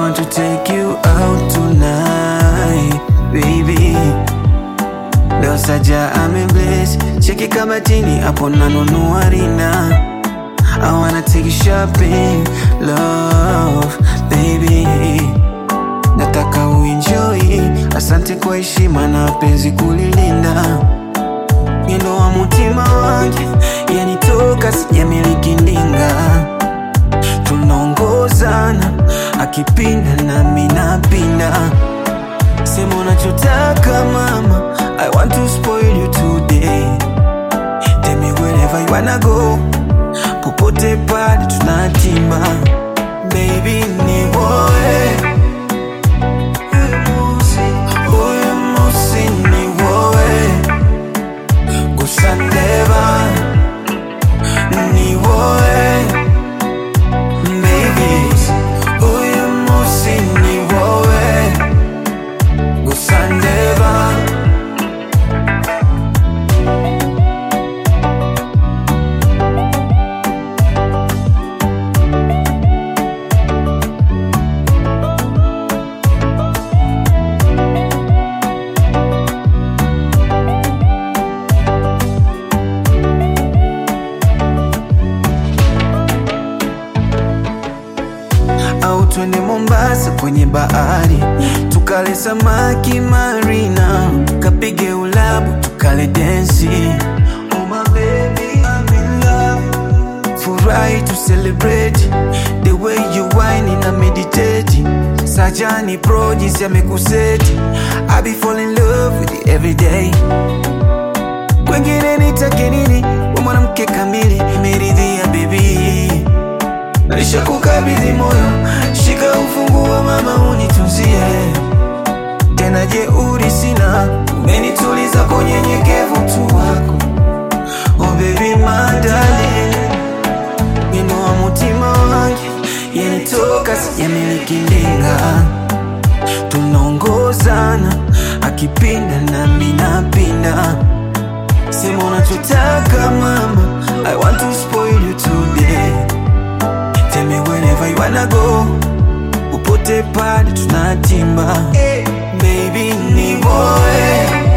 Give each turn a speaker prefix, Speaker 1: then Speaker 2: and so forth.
Speaker 1: want to take you out tonight, baby. Leo saja amebless, cheki kabatini hapo nanunua rina. I wanna take you shopping, love, baby. Nataka uenjoy, asante kwa heshima na penzi kulilinda. Mwendo wa mutima wangu, yanitoka sijamiliki ndinga. Tunaongozana, akipinda nami napinda. Sema unachotaka mama, I want to spoil you today. Tell me wherever you wanna go, popote pale tunatima. Baby ni wewe, uyu musi ni wewe. Gusa ndeba ni wewe. Baby uyu musi ni wewe. Gusa ndeba. Au twende Mombasa kwenye bahari, tukale samaki marina, kapige ulabu, tukale densi. Oh my baby, I'm in love. Furahi to celebrate, the way you whine na meditate. Sajani pro jinsi amekuseti, I be fall in love with you every day. Kwengine nitake nini, wewe mwanamke kamili, nimeridhia baby. Nisha kukabidhi moyo, shika ufunguo mama unitunzie. Tena jeuri sina, umenituliza kwa unyenyekevu tu wako. Oh baby my darling, mwendo wa mutima wangu, yanitoka sijamiliki ndinga. Tunaongozana, akipinda nami napinda. Sema unachotaka mama, I want to spoil you today. Tell me wherever you wanna go, popote pale tunatimba. Baby ni wewe.